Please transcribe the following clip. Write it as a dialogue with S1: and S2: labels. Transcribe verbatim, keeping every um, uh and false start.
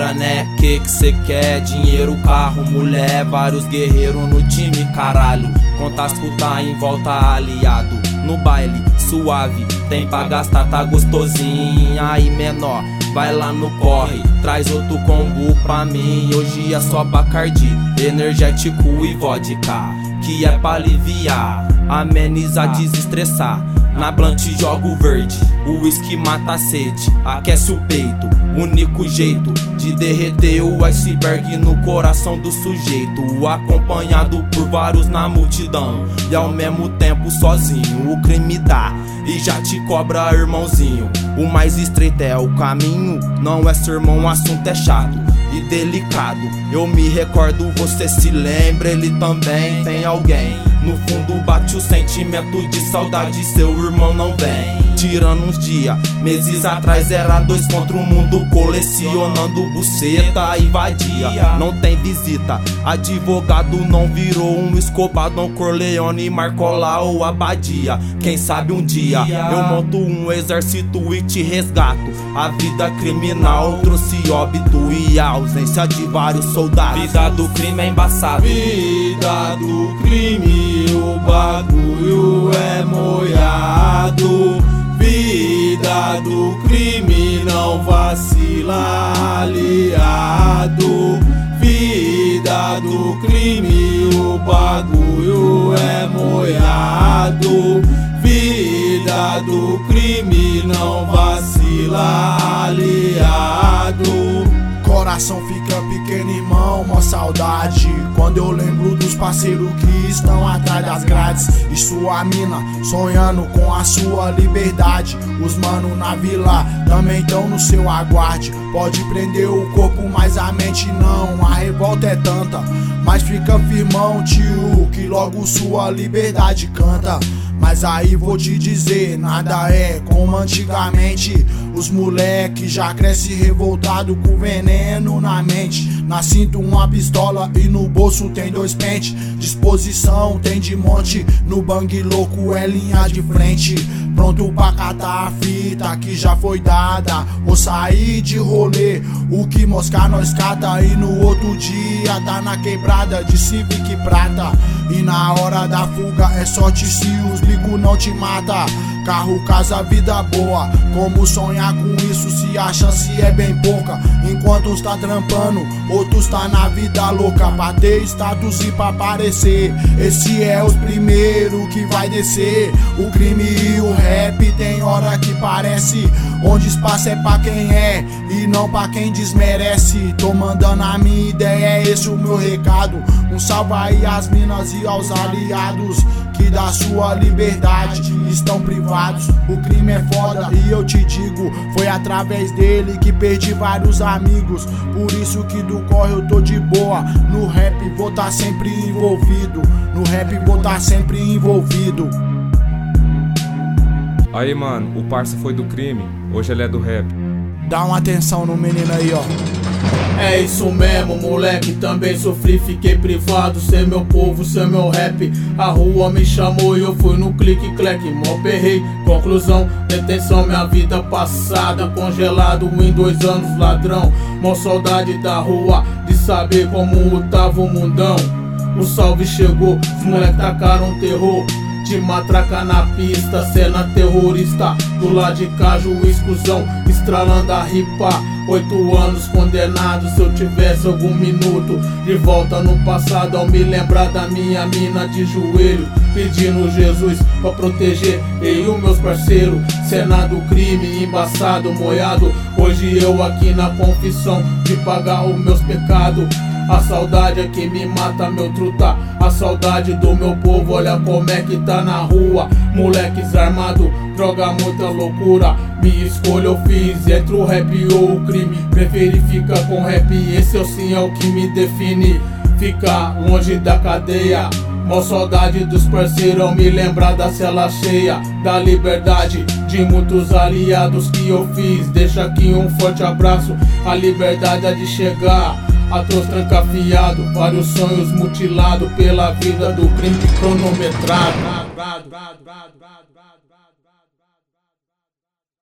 S1: vida, né? Que que cê quer? Dinheiro, carro, mulher, vários guerreiros no time, caralho. Contas puta em volta, aliado. No baile, suave, tem pra gastar, tá gostosinho. Aí menor, vai lá no corre, traz outro combo pra mim. Hoje é só Bacardi, energético e vodka, que é pra aliviar, amenizar, desestressar. Na blunt jogo verde, o whisky mata a sede, aquece o peito. Único jeito de derreter o iceberg no coração do sujeito, acompanhado por vários na multidão e ao mesmo tempo sozinho. O crime dá e já te cobra, irmãozinho. O mais estreito é o caminho, não é sermão, o assunto é chato e delicado. Eu me recordo, você se lembra, ele também tem alguém. No fundo bate o sentimento de saudade, seu irmão não vem. Tirando uns dias, meses atrás era dois contra o mundo, colecionando buceta e vadia. Não tem visita, advogado não virou um Escobar, Don Corleone, Marcola ou Abadia. Quem sabe um dia eu monto um exército e te resgato. A vida criminal trouxe óbito e a ausência de vários soldados. Vida do crime é embaçado.
S2: Vida do crime, o bagulho é moiado. Vida do crime, não vacila, aliado. Vida do crime, o bagulho é moiado. Vida do crime, não vacila, aliado. Coração fica pequeno, irmão, mó saudade quando eu lembro dos parceiros que estão atrás das grades e sua mina sonhando com a sua liberdade. Os mano na vila também tão no seu aguarde. Pode prender o corpo, mas a mente não. A revolta é tanta, mas fica firmão, tio, que logo sua liberdade canta. Mas aí vou te dizer, nada é como antigamente. Os moleque já cresce revoltado com veneno na mente. Na cinta uma pistola e no bolso tem dois pente. Disposição tem de monte, no bang louco é linha de frente. Pronto pra catar a fita que já foi dada, ou sair de rolê, o que moscar nós cata. E no outro dia tá na quebrada de Civic Prata. E na hora da fuga é sorte se os bico não te mata. Carro, casa, vida boa, como sonhar com isso se a chance é bem pouca? Enquanto uns tá trampando, outros tá na vida louca, pra ter status e pra aparecer. Esse é os primeiros que vai descer. O crime e o rap tem hora que parece, onde espaço é pra quem é e não pra quem desmerece. Tô mandando a minha ideia, é esse o meu recado. Um salve aí às minas e aos aliados que da sua liberdade estão privados. O crime é foda e eu te digo, foi através dele que perdi vários amigos. Por isso que do corre eu tô de boa. No rap vou tá sempre envolvido. No rap vou tá sempre envolvido.
S3: Aí mano, o parça foi do crime, hoje ele é do rap.
S2: Dá uma atenção no menino aí, ó. É isso mesmo, moleque, também sofri, fiquei privado. Cê meu povo, cê meu rap. A rua me chamou e eu fui no clique-clack, mó perrei. Conclusão, detenção, minha vida passada. Congelado em dois anos, ladrão. Mó saudade da rua, de saber como tava o mundão. O salve chegou, os moleque tacaram terror. De matraca na pista, cena terrorista. Do lado de cá, juiz cuzão, estralando a ripa. Oito anos condenado, se eu tivesse algum minuto de volta no passado, ao me lembrar da minha mina de joelho, pedindo Jesus pra proteger eu e os meus parceiros. Cena do crime, embaçado, moiado. Hoje eu aqui na confissão de pagar os meus pecados. A saudade é que me mata, meu truta. A saudade do meu povo, olha como é que tá na rua. Moleques armados, droga, muita loucura. Minha escolha eu fiz entre o rap ou o crime. Preferi ficar com rap, esse é o sim é o que me define. Ficar longe da cadeia. Mó saudade dos parceiros ao me lembrar da cela cheia. Da liberdade de muitos aliados que eu fiz. Deixa aqui um forte abraço. A liberdade há de chegar. Atroz trancafiado, vários sonhos mutilados pela vida do crime cronometrado.